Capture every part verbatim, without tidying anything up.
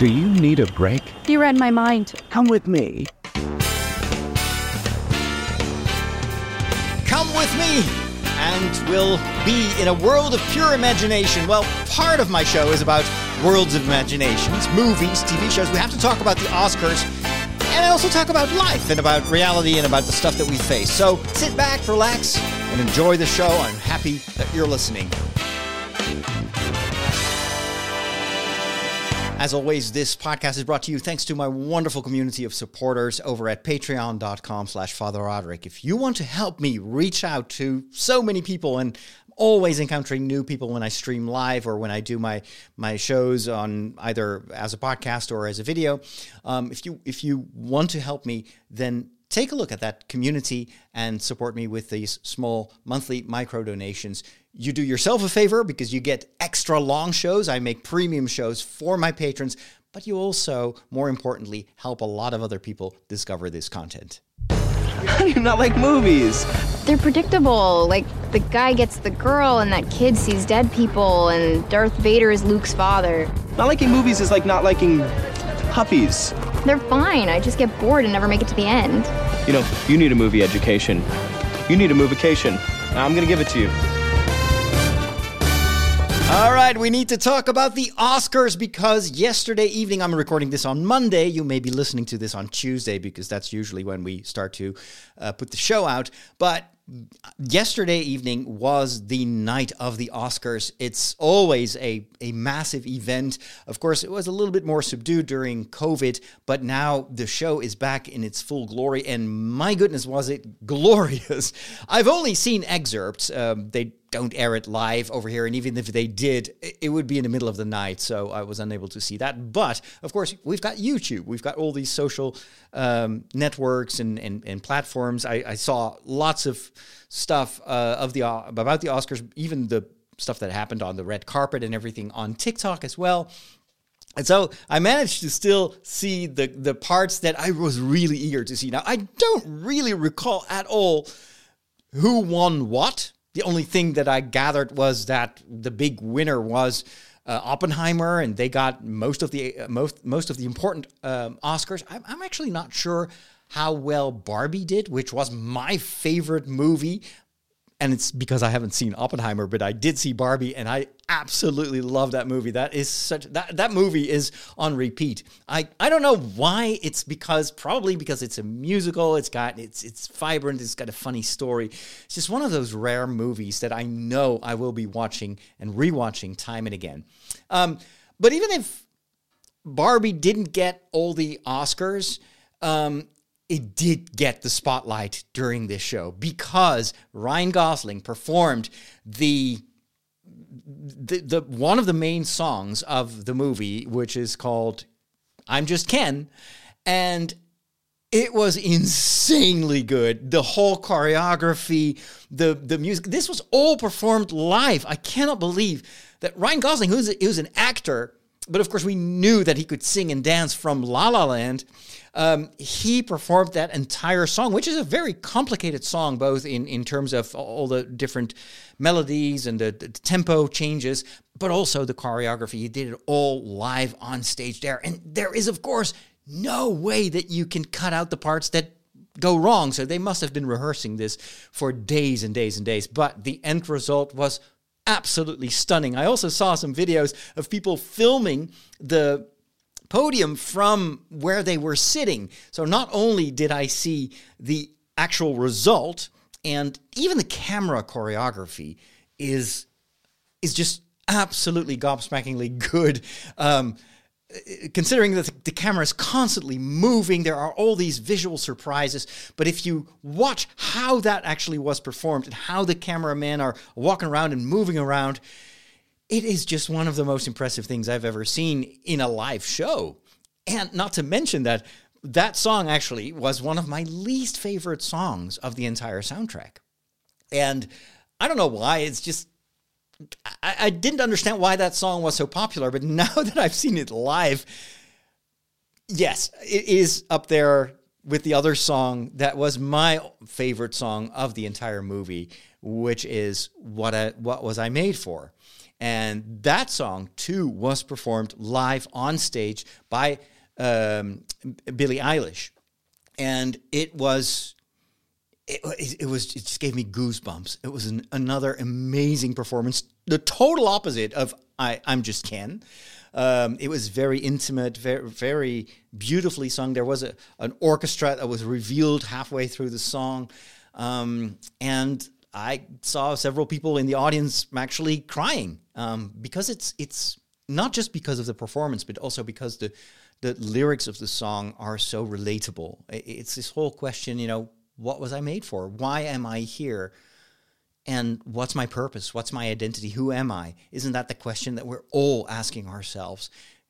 Do you need a break? You read my mind. Come with me. Come with me, and we'll be in a world of pure imagination. Well, part of my show is about worlds of imaginations, movies, T V shows. We have to talk about the Oscars, and I also talk about life and about reality and about the stuff that we face. So sit back, relax, and enjoy the show. I'm happy that you're listening. As always, this podcast is brought to you thanks to my wonderful community of supporters over at patreon.com slash Father Roderick. If you want to help me reach out to so many people, and I'm always encountering new people when I stream live or when I do my my shows on either as a podcast or as a video, um, if you if you want to help me, then take a look at that community and support me with these small monthly micro donations. You do yourself a favor because you get extra long shows. I make premium shows for my patrons, but you also, more importantly, help a lot of other people discover this content. How do you not like movies? They're predictable. Like, the guy gets the girl and that kid sees dead people and Darth Vader is Luke's father. Not liking movies is like not liking puppies. They're fine. I just get bored and never make it to the end. You know, you need a movie education. You need a movication. I'm gonna give it to you. All right, we need to talk about the Oscars because yesterday evening, I'm recording this on Monday. You may be listening to this on Tuesday because that's usually when we start to uh, put the show out. But yesterday evening was the night of the Oscars. It's always a, a massive event. Of course, it was a little bit more subdued during COVID, but now the show is back in its full glory. And my goodness, was it glorious. I've only seen excerpts. Um, they don't air it live over here. And even if they did, it would be in the middle of the night. So I was unable to see that. But of course, we've got YouTube. We've got all these social um, networks and, and, and platforms. I, I saw lots of stuff uh, of the uh, about the Oscars, even the stuff that happened on the red carpet and everything on TikTok as well. And so I managed to still see the, the parts that I was really eager to see. Now, I don't really recall at all who won what. The only thing that I gathered was that the big winner was uh, Oppenheimer, and they got most of the uh, most most of the important um, Oscars. I'm, I'm actually not sure how well Barbie did, which was my favorite movie. And it's because I haven't seen Oppenheimer, but I did see Barbie, and I absolutely love that movie. That is such that that movie is on repeat. I, I don't know why. It's because probably because it's a musical. It's got it's it's vibrant. It's got a funny story. It's just one of those rare movies that I know I will be watching and rewatching time and again. Um, but even if Barbie didn't get all the Oscars, um, it did get the spotlight during this show because Ryan Gosling performed the, the the one of the main songs of the movie, which is called I'm Just Ken, and it was insanely good. The whole choreography, the the music, this was all performed live. I cannot believe that Ryan Gosling, who's a, who's an actor, but of course we knew that he could sing and dance from La La Land. Um, he performed that entire song, which is a very complicated song, both in, in terms of all the different melodies and the, the tempo changes, but also the choreography. He did it all live on stage there. And there is, of course, no way that you can cut out the parts that go wrong. So they must have been rehearsing this for days and days and days. But the end result was absolutely stunning. I also saw some videos of people filming the podium from where they were sitting. So not only did I see the actual result, and even the camera choreography is is just absolutely gobsmackingly good. Um, considering that the camera is constantly moving, there are all these visual surprises. But if you watch how that actually was performed and how the cameramen are walking around and moving around, it is just one of the most impressive things I've ever seen in a live show. And not to mention that that song actually was one of my least favorite songs of the entire soundtrack. And I don't know why, it's just, I, I didn't understand why that song was so popular, but now that I've seen it live, yes, it is up there with the other song that was my favorite song of the entire movie, which is What I, What Was I Made For? And that song, too, was performed live on stage by um, Billie Eilish. And it was, it, it was, it just gave me goosebumps. It was an, another amazing performance, the total opposite of I, I'm Just Ken. Um, it was very intimate, very, very beautifully sung. There was a, an orchestra that was revealed halfway through the song. Um, and I saw several people in the audience actually crying um, because it's it's not just because of the performance, but also because the the lyrics of the song are so relatable. It's this whole question, you know, what was I made for? Why am I here? And what's my purpose? What's my identity? Who am I? Isn't that the question that we're all asking ourselves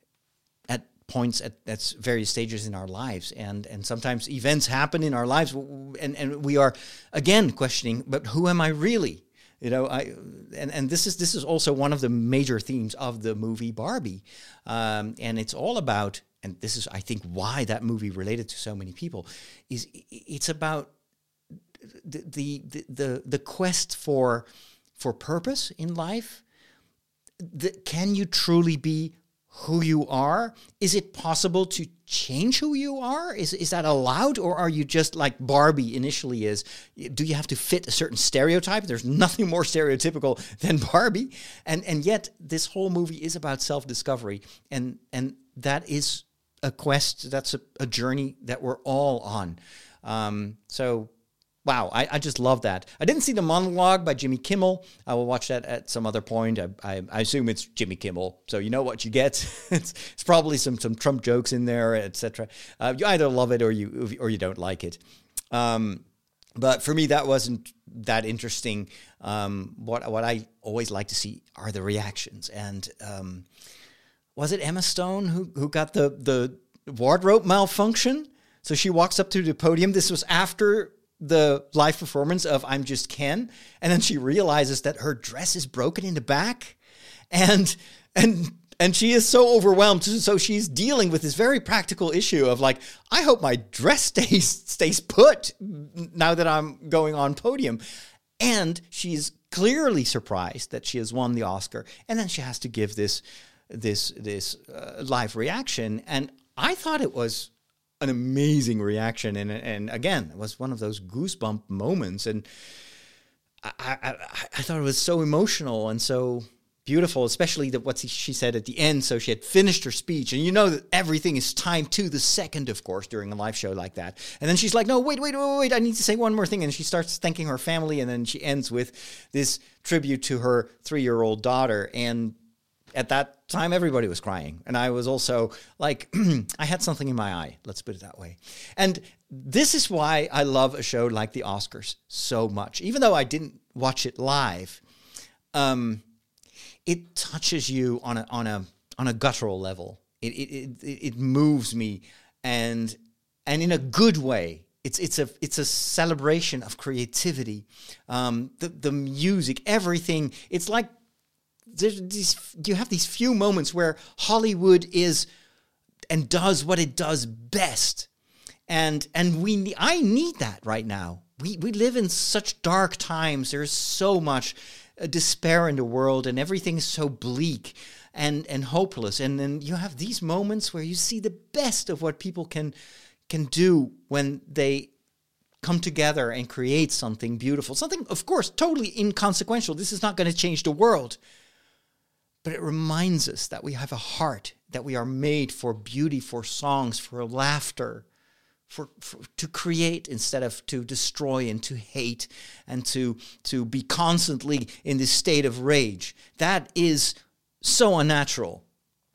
at points at, at various stages in our lives? And and sometimes events happen in our lives, and, and we are again questioning, but who am I really? You know, I and, and this is this is also one of the major themes of the movie Barbie. Um, and it's all about, and this is I think why that movie related to so many people, is it's about The, the the the quest for for purpose in life. The, can you truly be who you are? Is it possible to change who you are? Is is that allowed, or are you just like Barbie initially is? Do you have to fit a certain stereotype? There's nothing more stereotypical than Barbie, and and yet this whole movie is about self-discovery, and and that is a quest. That's a, a journey that we're all on. Um, so. Wow, I, I just love that. I didn't see the monologue by Jimmy Kimmel. I will watch that at some other point. I, I, I assume it's Jimmy Kimmel, so you know what you get. it's, it's probably some some Trump jokes in there, et cetera. Uh, you either love it or you or you don't like it. Um, but for me, that wasn't that interesting. Um, what what I always like to see are the reactions. And um, was it Emma Stone who who got the the wardrobe malfunction? So she walks up to the podium. This was after the live performance of I'm Just Ken, and then she realizes that her dress is broken in the back, and and and she is so overwhelmed. So she's dealing with this very practical issue of like, I hope my dress stays stays put now that I'm going on podium. And she's clearly surprised that she has won the Oscar, and then she has to give this this this uh, live reaction. And I thought it was an amazing reaction, and and again, it was one of those goosebump moments, and I, I I thought it was so emotional and so beautiful, especially that what she said at the end. So she had finished her speech, and you know that everything is timed to the second, of course, during a live show like that. And then she's like, "No, wait, wait, wait, wait! I need to say one more thing." And she starts thanking her family, and then she ends with this tribute to her three-year-old daughter. And at that time, everybody was crying. And I was also like, I had something in my eye. Let's put it that way. And this is why I love a show like the Oscars so much. Even though I didn't watch it live, um, it touches you on a on a on a guttural level. It it it, it moves me, and and in a good way. It's it's a it's a celebration of creativity. Um, the the music, everything. It's like There's these, you have these few moments where Hollywood is and does what it does best, and and we I need that right now. We we live in such dark times. There's so much uh, despair in the world, and everything is so bleak and and hopeless. And then you have these moments where you see the best of what people can can do when they come together and create something beautiful. Something, of course, totally inconsequential. This is not going to change the world. But it reminds us that we have a heart, that we are made for beauty, for songs, for laughter, for, for to create instead of to destroy and to hate and to, to be constantly in this state of rage. That is so unnatural.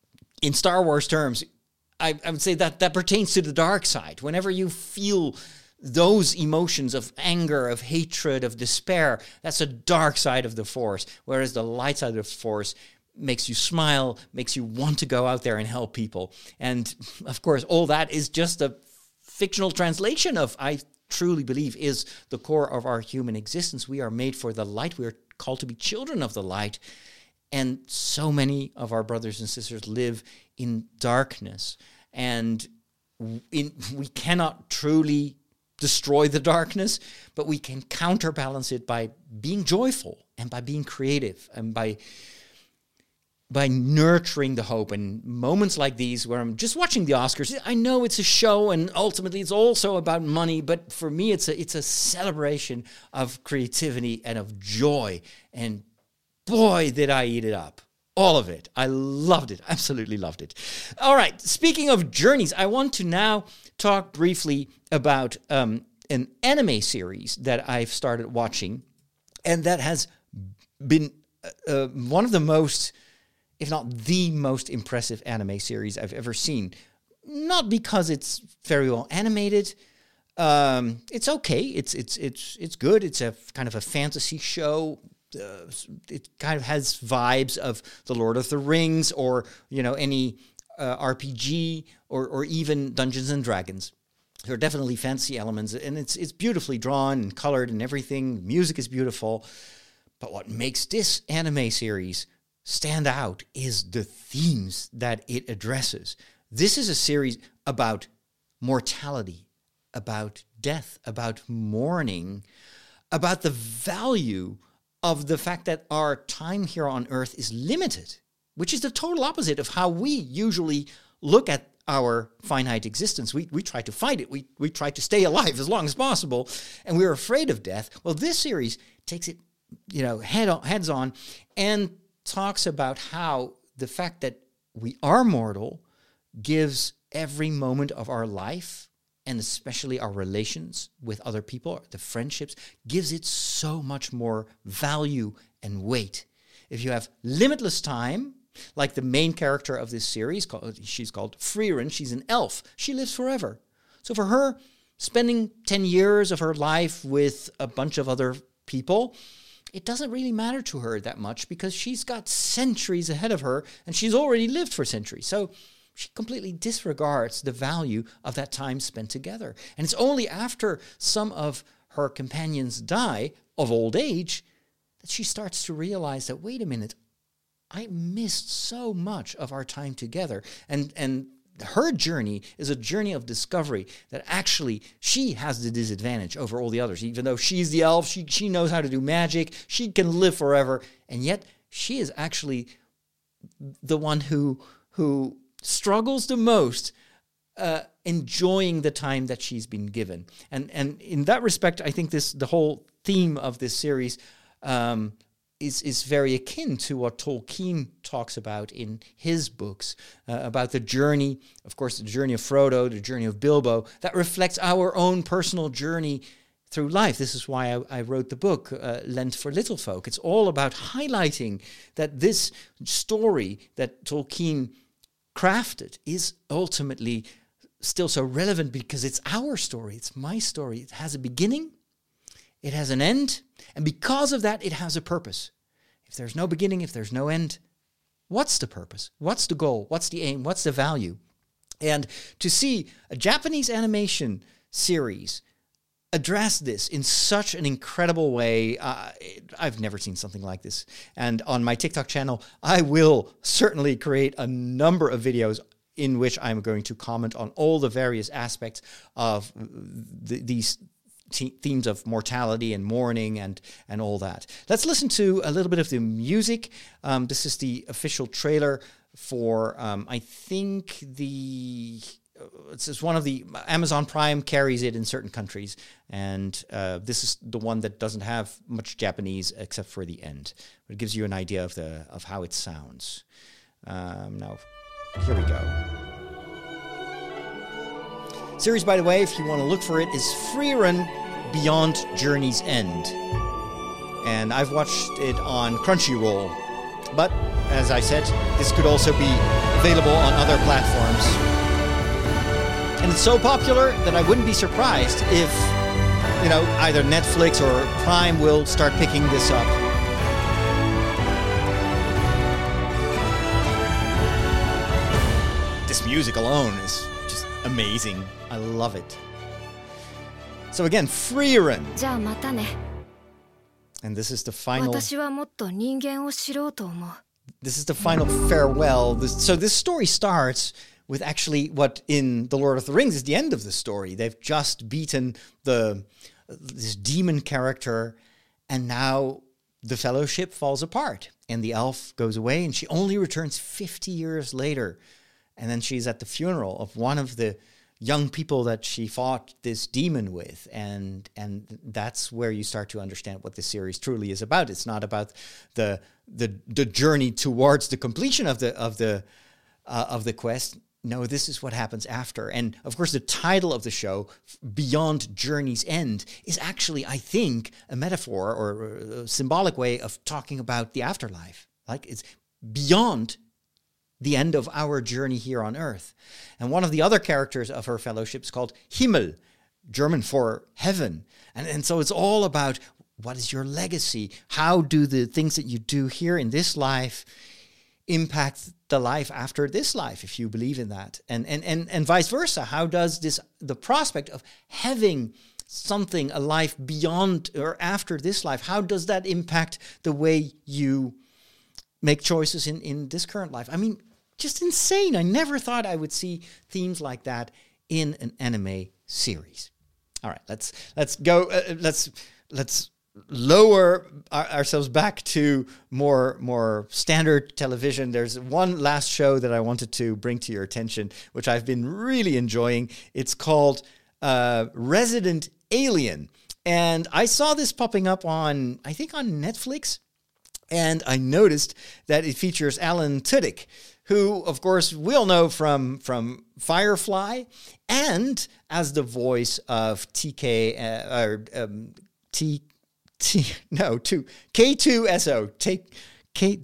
In Star Wars terms, I, I would say that that pertains to the dark side. Whenever you feel those emotions of anger, of hatred, of despair, that's a dark side of the Force, whereas the light side of the Force makes you smile, makes you want to go out there and help people. And of course, all that is just a fictional translation of, I truly believe, is the core of our human existence. We are made for the light. We are called to be children of the light. And so many of our brothers and sisters live in darkness. And in, we cannot truly destroy the darkness, but we can counterbalance it by being joyful and by being creative and by by nurturing the hope. And moments like these where I'm just watching the Oscars, I know it's a show and ultimately it's also about money, but for me it's a it's a celebration of creativity and of joy. And boy, did I eat it up. All of it. I loved it. Absolutely loved it. All right. Speaking of journeys, I want to now talk briefly about um, an anime series that I've started watching, and that has been uh, one of the most, if not the most impressive anime series I've ever seen. Not because it's very well animated. Um, it's okay. It's it's it's it's good. It's a kind of a fantasy show. Uh, it kind of has vibes of The Lord of the Rings, or you know, any uh, R P G, or or even Dungeons and Dragons. There are definitely fantasy elements, and it's it's beautifully drawn and colored and everything. The music is beautiful. But what makes this anime series stand out is the themes that it addresses. This is a series about mortality, about death, about mourning, about the value of the fact that our time here on Earth is limited, which is the total opposite of how we usually look at our finite existence. We we try to fight it. We we try to stay alive as long as possible, and we're afraid of death. Well, this series takes it, you know, head on, heads on, and talks about how the fact that we are mortal gives every moment of our life, and especially our relations with other people, the friendships, gives it so much more value and weight. If you have limitless time, like the main character of this series, called, she's called Frieren, she's an elf. She lives forever. So for her, spending ten years of her life with a bunch of other people, it doesn't really matter to her that much because she's got centuries ahead of her and she's already lived for centuries. So she completely disregards the value of that time spent together. And it's only after some of her companions die of old age that she starts to realize that, wait a minute, I missed so much of our time together. And and her journey is a journey of discovery that actually she has the disadvantage over all the others. Even though she's the elf, she, she knows how to do magic, she can live forever, and yet she is actually the one who who struggles the most uh, enjoying the time that she's been given. And and in that respect, I think this the whole theme of this series um, is is very akin to what Tolkien talks about in his books, uh, about the journey, of course, the journey of Frodo, the journey of Bilbo, that reflects our own personal journey through life. This is why I, I wrote the book, uh, Lent for Little Folk. It's all about highlighting that this story that Tolkien crafted is ultimately still so relevant because it's our story. It's my story. It has a beginning. It has an end. And because of that, it has a purpose. If there's no beginning, if there's no end, what's the purpose? What's the goal? What's the aim? What's the value? And to see a Japanese animation series address this in such an incredible way, uh, I've never seen something like this. And on my TikTok channel, I will certainly create a number of videos in which I'm going to comment on all the various aspects of the, these T- themes of mortality and mourning and and all that. Let's listen to a little bit of the music. Um, this is the official trailer for, um, I think the, uh, it's just one of the, Amazon Prime carries it in certain countries. And uh, this is the one that doesn't have much Japanese except for the end. But it gives you an idea of the of how it sounds. Um, now, here we go. Series, by the way, if you want to look for it, is Frieren Beyond Journey's End. And I've watched it on Crunchyroll. But, as I said, this could also be available on other platforms. And it's so popular that I wouldn't be surprised if, you know, either Netflix or Prime will start picking this up. This music alone is just amazing. I love it. So again, Frieren. And this is the final. This is the final farewell. This, so this story starts with actually what in The Lord of the Rings is the end of the story. They've just beaten the this demon character, and now the fellowship falls apart and the elf goes away and she only returns fifty years later. And then she's at the funeral of one of the young people that she fought this demon with. And and that's where you start to understand what this series truly is about. It's not about the the the journey towards the completion of the of the uh, of the quest. No, this is what happens after. And of course, the title of the show, Beyond Journey's End, is actually, I think, a metaphor or a symbolic way of talking about the afterlife. Like it's beyond the end of our journey here on earth. And one of the other characters of her fellowship is called Himmel, German for heaven. And, and so it's all about what is your legacy? How do the things that you do here in this life impact the life after this life, if you believe in that? And, and, and, and vice versa. How does this, the prospect of having something, a life beyond or after this life, how does that impact the way you make choices in, in this current life? I mean, just insane. I never thought I would see themes like that in an anime series. All right, let's let's go. Uh, let's let's lower our, ourselves back to more more standard television. There's one last show that I wanted to bring to your attention, which I've been really enjoying. It's called uh, Resident Alien, and I saw this popping up on, I think, on Netflix. And I noticed that it features Alan Tudyk, who, of course, we'll know from, from Firefly, and as the voice of T K, uh, or um, T, T, no, two, K two S O, take, K,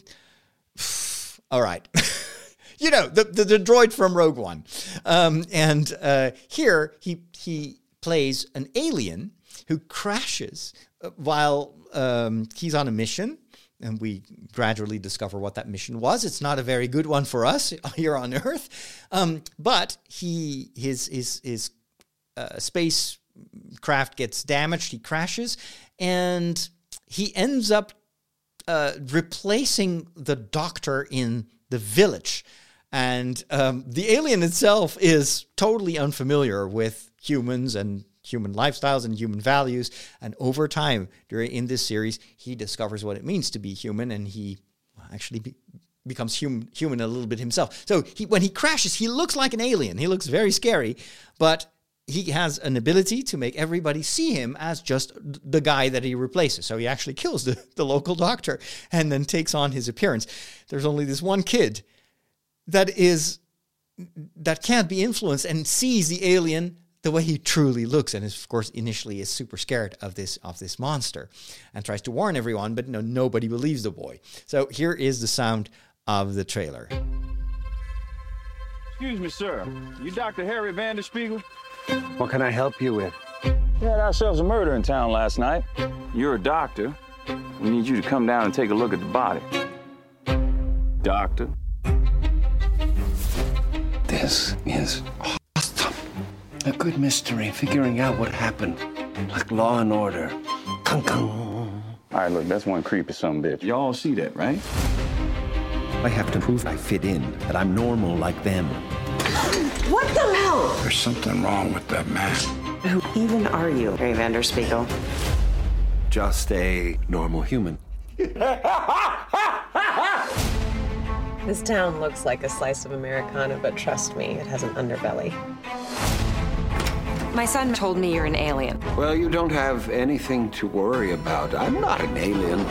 all right. You know, the, the, the droid from Rogue One. Um, and uh, here he, he plays an alien who crashes while um, he's on a mission. And we gradually discover what that mission was. It's not a very good one for us here on Earth, um, but he his his his uh, spacecraft gets damaged. He crashes, and he ends up uh, replacing the doctor in the village. And um, the alien itself is totally unfamiliar with humans and human lifestyles and human values. And over time, during in this series, he discovers what it means to be human, and he actually be, becomes human, human a little bit himself. So he, when he crashes, he looks like an alien. He looks very scary, but he has an ability to make everybody see him as just the guy that he replaces. So he actually kills the, the local doctor and then takes on his appearance. There's only this one kid that is that can't be influenced and sees the alien the way he truly looks, and is, of course, initially is super scared of this of this monster, and tries to warn everyone, but no, nobody believes the boy. So here is the sound of the trailer. Excuse me, sir. You Doctor Harry Vanderspiegel? What can I help you with? We had ourselves a murder in town last night. You're a doctor. We need you to come down and take a look at the body. Doctor. This is awesome. A good mystery, figuring out what happened. Like Law and Order. Kung kung. All right, look, that's one creepy son of a bitch. Y'all see that, right? I have to prove I fit in, that I'm normal like them. What the hell? There's something wrong with that man. Who even are you, Harry Vanderspiegel? Just a normal human. This town looks like a slice of Americana, but trust me, it has an underbelly. My son told me you're an alien. Well, you don't have anything to worry about. I'm not an alien.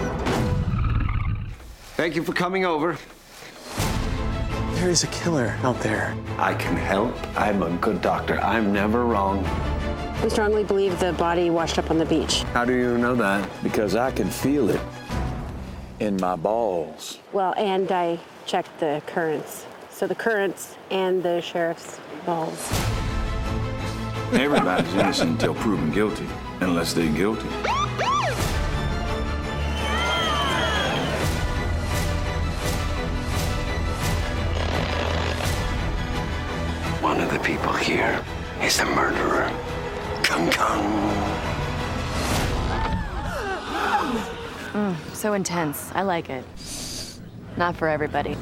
Thank you for coming over. There is a killer out there. I can help. I'm a good doctor. I'm never wrong. We strongly believe the body washed up on the beach. How do you know that? Because I can feel it in my balls. Well, and I checked the currents. So the currents and the sheriff's balls. Everybody's innocent until proven guilty, unless they're guilty. One of the people here is the murderer. Kung kung. Mm, so intense. I like it. Not for everybody.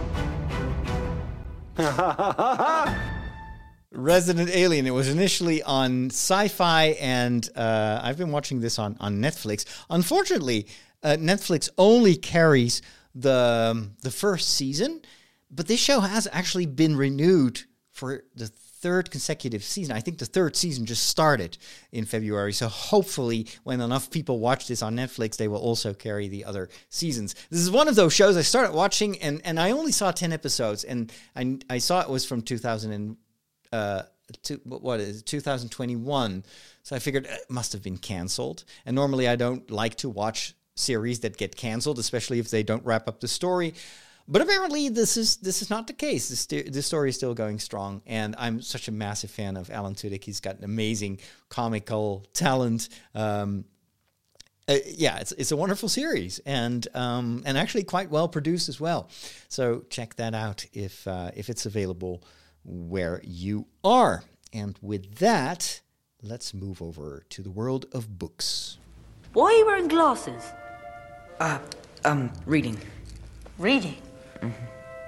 Resident Alien. It was initially on Sci-Fi, and uh, I've been watching this on, on Netflix. Unfortunately, uh, Netflix only carries the um, the first season, but this show has actually been renewed for the third consecutive season. I think the third season just started in February. So hopefully when enough people watch this on Netflix, they will also carry the other seasons. This is one of those shows I started watching and, and I only saw ten episodes, and I, I saw it was from two thousand and, uh, two, what is it, two thousand twenty-one. So I figured it must have been canceled. And normally I don't like to watch series that get canceled, especially if they don't wrap up the story. But apparently this is this is not the case. This, this story is still going strong, and I'm such a massive fan of Alan Tudyk. He's got an amazing comical talent. Um, uh, yeah, it's it's a wonderful series, and um, and actually quite well produced as well. So check that out if uh, if it's available where you are. And with that, let's move over to the world of books. Why are you wearing glasses? Uh, um, reading. Reading? Mm-hmm.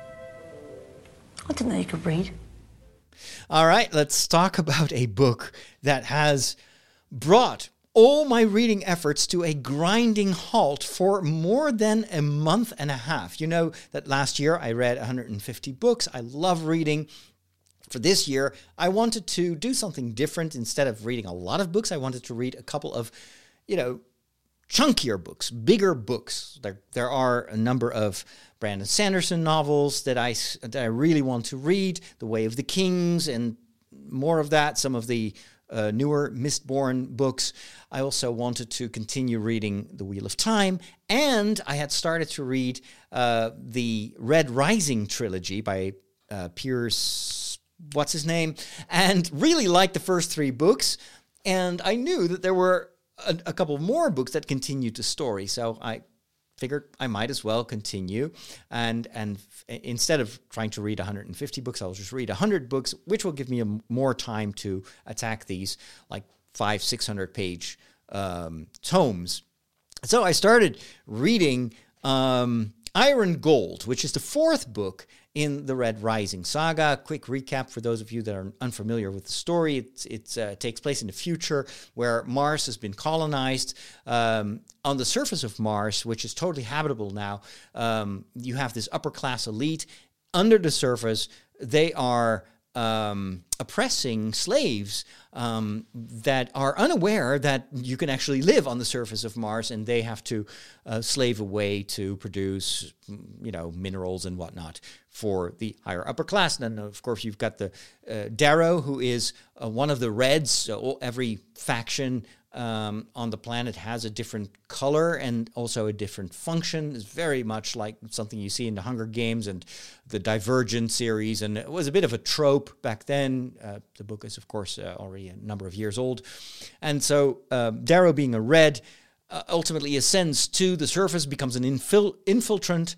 I didn't know you could read. All right, let's talk about a book that has brought all my reading efforts to a grinding halt for more than a month and a half. You know that last year I read one hundred fifty books. I love reading. For this year, I wanted to do something different. Instead of reading a lot of books, I wanted to read a couple of, you know, chunkier books, bigger books. There, there are a number of Brandon Sanderson novels that I, that I really want to read. The Way of the Kings and more of that. Some of the uh, newer Mistborn books. I also wanted to continue reading The Wheel of Time. And I had started to read uh, the Red Rising trilogy by uh, Pierce, what's his name? And really liked the first three books. And I knew that there were A, a couple more books that continued the story, so I figured I might as well continue. And and f- instead of trying to read one hundred fifty books, I'll just read one hundred books, which will give me a, more time to attack these like five, six hundred page um, tomes. So I started reading um, Iron Gold, which is the fourth book in the Red Rising saga. Quick recap for those of you that are unfamiliar with the story. It it's, uh, takes place in the future where Mars has been colonized. Um, on the surface of Mars, which is totally habitable now, um, you have this upper-class elite. Under the surface, they are um, oppressing slaves um, that are unaware that you can actually live on the surface of Mars, and they have to uh, slave away to produce, you know, minerals and whatnot for the higher upper class. And then, of course, you've got the uh, Darrow, who is uh, one of the Reds. So every faction um, on the planet has a different color and also a different function. It's very much like something you see in the Hunger Games and the Divergent series. And it was a bit of a trope back then. Uh, the book is, of course, uh, already a number of years old. And so um, Darrow, being a Red, uh, ultimately ascends to the surface, becomes an infil- infiltrant,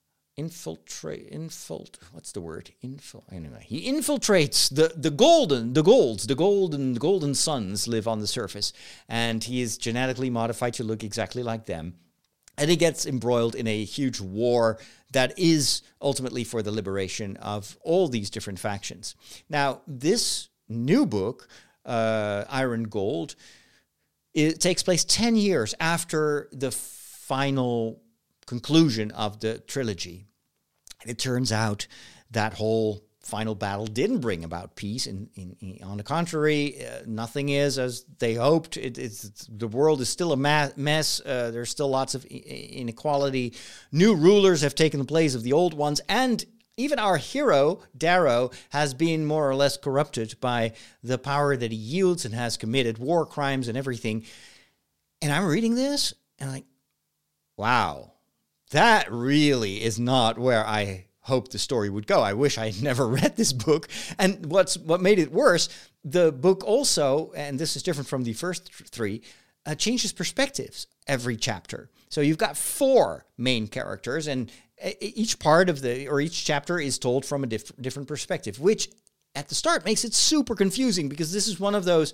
infiltrate, infult, what's the word? Infil, anyway, he infiltrates the, the golden, the golds, the golden, the golden sons live on the surface, and he is genetically modified to look exactly like them. And he gets embroiled in a huge war that is ultimately for the liberation of all these different factions. Now, this new book, uh, Iron Gold, it takes place ten years after the final conclusion of the trilogy. And it turns out that whole final battle didn't bring about peace. And in, in, on the contrary, uh, nothing is as they hoped. It, it's, it's, the world is still a ma- mess. Uh, there's still lots of I- inequality. New rulers have taken the place of the old ones. And even our hero, Darrow, has been more or less corrupted by the power that he yields and has committed war crimes and everything. And I'm reading this and I'm like, wow. That really is not where I hoped the story would go. I wish I had never read this book. And what's what made it worse, the book also, and this is different from the first th- three, uh, changes perspectives every chapter. So you've got four main characters, and each part of the, or each chapter is told from a diff- different perspective, which at the start makes it super confusing because this is one of those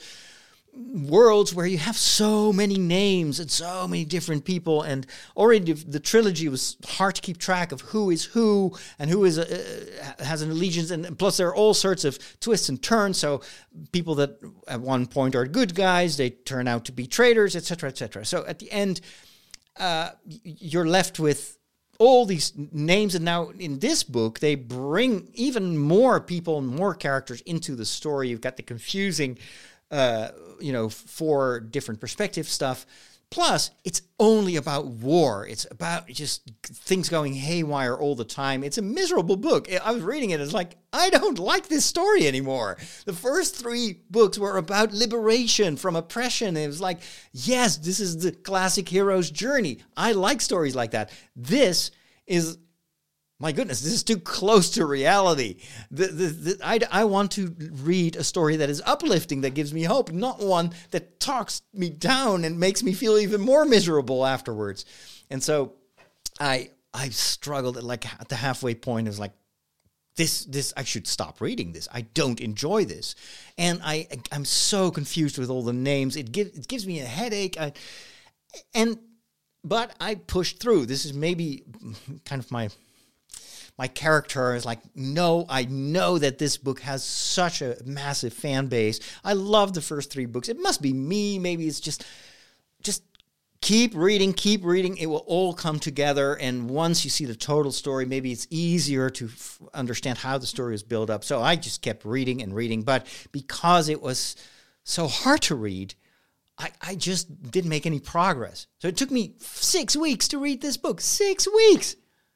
worlds where you have so many names and so many different people, and already the trilogy was hard to keep track of who is who and who is a, uh, has an allegiance, and plus there are all sorts of twists and turns. So people that at one point are good guys, they turn out to be traitors, et cetera, et cetera. So at the end, uh, you're left with all these names. And now in this book, they bring even more people and more characters into the story. You've got the confusing, uh, you know, four different perspective stuff. Plus, it's only about war. It's about just things going haywire all the time. It's a miserable book. I was reading it. It's like, I don't like this story anymore. The first three books were about liberation from oppression. It was like, yes, this is the classic hero's journey. I like stories like that. This is, my goodness, this is too close to reality. The, the, the, I, I want to read a story that is uplifting, that gives me hope, not one that talks me down and makes me feel even more miserable afterwards. And so I I struggled at like at the halfway point. I was like, this this I should stop reading this. I don't enjoy this, and I I'm so confused with all the names. It gives it gives me a headache. I, and but I pushed through. This is maybe kind of my. My character is like, no, I know that this book has such a massive fan base. I love the first three books. It must be me. Maybe it's just, just keep reading, keep reading. It will all come together. And once you see the total story, maybe it's easier to f- understand how the story is built up. So I just kept reading and reading. But because it was so hard to read, I, I just didn't make any progress. So it took me six weeks to read this book. Six weeks.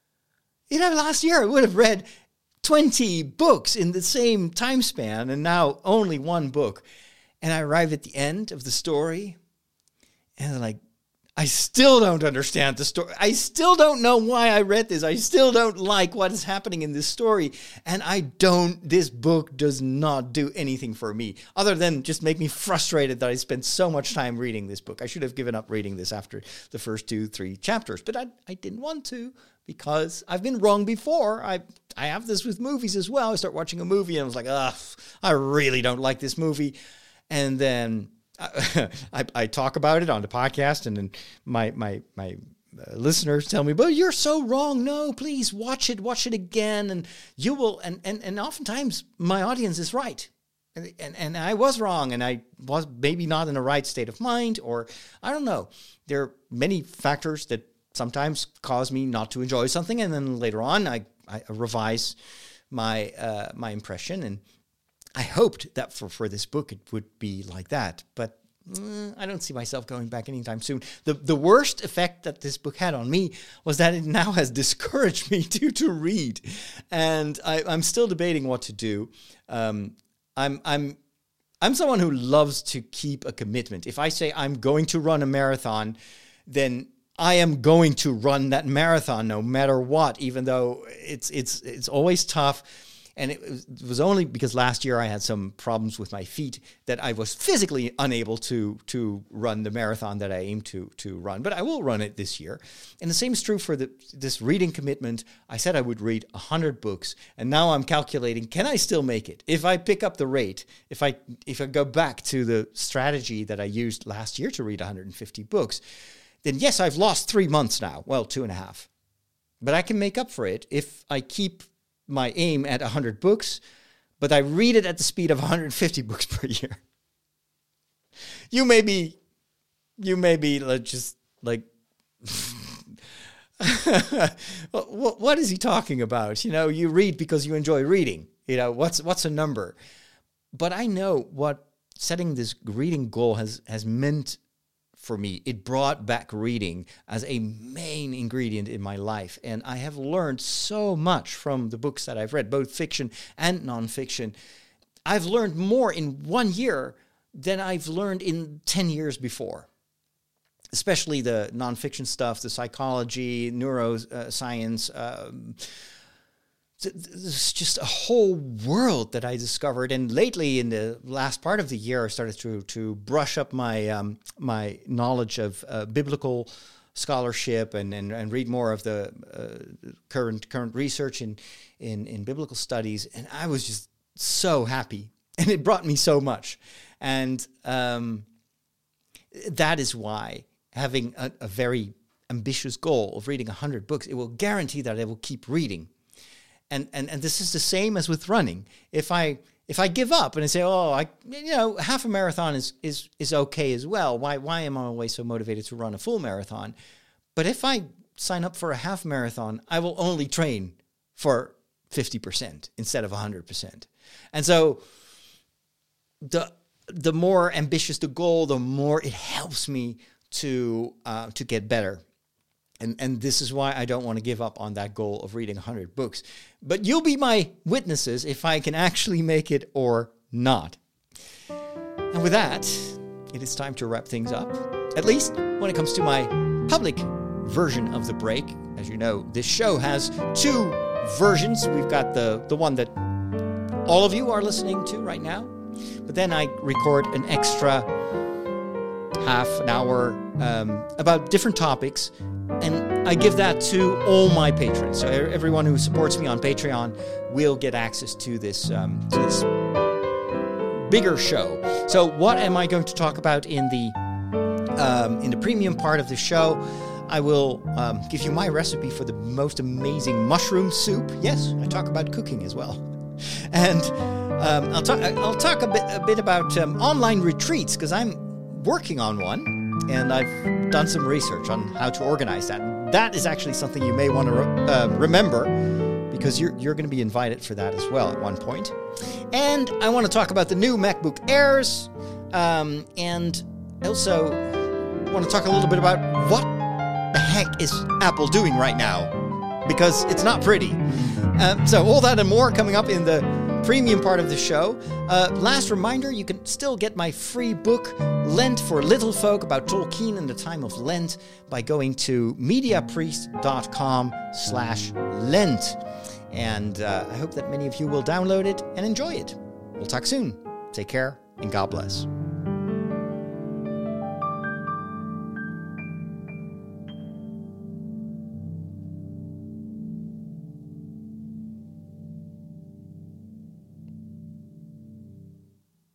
You know, last year I would have read twenty books in the same time span, and now only one book. And I arrive at the end of the story, and I'm like, I still don't understand the story. I still don't know why I read this. I still don't like what is happening in this story. And I don't, this book does not do anything for me, other than just make me frustrated that I spent so much time reading this book. I should have given up reading this after the first two, three chapters, but I, I didn't want to. Because I've been wrong before. I I have this with movies as well. I start watching a movie and I was like, ugh, I really don't like this movie. And then I, I, I talk about it on the podcast, and then my my my uh, listeners tell me, but you're so wrong. No, please watch it, watch it again, and you will. And and and oftentimes my audience is right. And, and and I was wrong, and I was maybe not in the right state of mind, or I don't know. There are many factors that sometimes cause me not to enjoy something, and then later on I, I revise my uh, my impression, and I hoped that for, for this book it would be like that, but mm, I don't see myself going back anytime soon. The the worst effect that this book had on me was that it now has discouraged me to, to read, and I, I'm still debating what to do. Um, I'm I'm I'm someone who loves to keep a commitment. If I say I'm going to run a marathon, then I am going to run that marathon no matter what, even though it's it's it's always tough. And it was, it was only because last year I had some problems with my feet that I was physically unable to to run the marathon that I aim to to run. But I will run it this year. And the same is true for the, this reading commitment. I said I would read one hundred books, and now I'm calculating, can I still make it? If I pick up the rate, if I if I go back to the strategy that I used last year to read one hundred fifty books, then yes, I've lost three months now. Well, two and a half. But I can make up for it if I keep my aim at one hundred books, but I read it at the speed of one hundred fifty books per year. You may be, you may be like, just like, what, what is he talking about? You know, you read because you enjoy reading. You know, what's what's a number? But I know what setting this reading goal has has meant for me. It brought back reading as a main ingredient in my life. And I have learned so much from the books that I've read, both fiction and nonfiction. I've learned more in one year than I've learned in ten years before. Especially the nonfiction stuff, the psychology, neuroscience. Um, there's just a whole world that I discovered, and lately, in the last part of the year, I started to to brush up my um, my knowledge of uh, biblical scholarship and, and and read more of the uh, current current research in, in in biblical studies, and I was just so happy, and it brought me so much, and um, that is why having a, a very ambitious goal of reading one hundred books, it will guarantee that I will keep reading. And, and and this is the same as with running. If I if I give up and I say, oh, I you know, half a marathon is is is okay as well. Why why am I always so motivated to run a full marathon? But if I sign up for a half marathon, I will only train for fifty percent instead of one hundred percent. And so the the more ambitious the goal, the more it helps me to uh, to get better. And and this is why I don't want to give up on that goal of reading one hundred books. But you'll be my witnesses if I can actually make it or not. And with that, it is time to wrap things up. At least when it comes to my public version of The Break. As you know, this show has two versions. We've got the, the one that all of you are listening to right now. But then I record an extra half an hour um, about different topics. And I give that to all my patrons. So everyone who supports me on Patreon will get access to this, um, to this bigger show. So what am I going to talk about in the um, in the premium part of the show? I will um, give you my recipe for the most amazing mushroom soup. Yes, I talk about cooking as well. And um, I'll talk I'll talk a bit a bit about um, online retreats, because I'm working on one. And I've done some research on how to organize that. And that is actually something you may want to re- uh, remember, because you're you're going to be invited for that as well at one point. And I want to talk about the new MacBook Airs, um, and also want to talk a little bit about what the heck is Apple doing right now, because it's not pretty. Um, so all that and more coming up in the premium part of the show. Uh, last reminder, you can still get my free book, Lent for Little Folk, about Tolkien and the time of Lent, by going to mediapriest.com slash Lent. And uh, I hope that many of you will download it and enjoy it. We'll talk soon. Take care, and God bless.